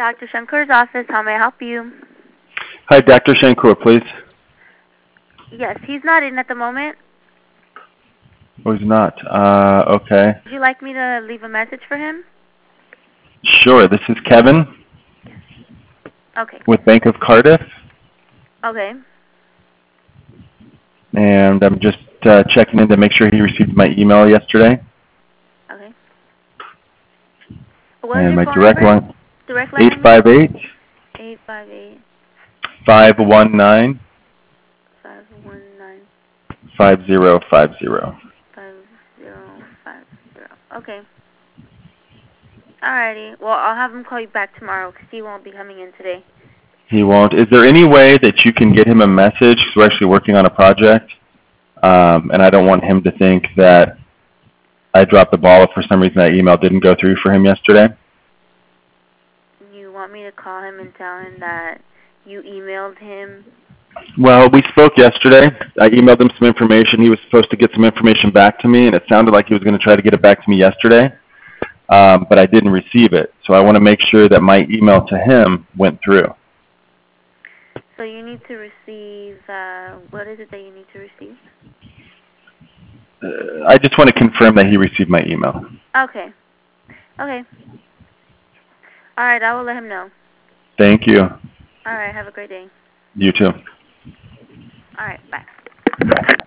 Dr. Shankur's office. How may I help you? Hi, Dr. Shankur, please. Yes, he's not in at the moment. Oh, he's not. Okay. Would you like me to leave a message for him? Sure. This is Kevin Okay. with Bank of Cardiff, Okay. and I'm just checking in to make sure he received my email yesterday. Okay. What is And your my phone direct number? line, Direct line number? 858 519 519 5050. 5050. Okay. Alrighty. Well, I'll have him call you back tomorrow because he won't be coming in today. He won't. Is there any way that you can get him a message? Because we're actually working on a project, and I don't want him to think that I dropped the ball if for some reason that email didn't go through for him yesterday. You want me to call him and tell him that you emailed him? Well, we spoke yesterday. I emailed him some information. He was supposed to get some information back to me, and it sounded like he was going to try to get it back to me yesterday, but I didn't receive it. So I want to make sure that my email to him went through. So you need to receive, what is it that you need to receive? I just want to confirm that he received my email. Okay. Okay. Alright, I will let him know. Thank you. Alright, have a great day. You too. Alright, bye.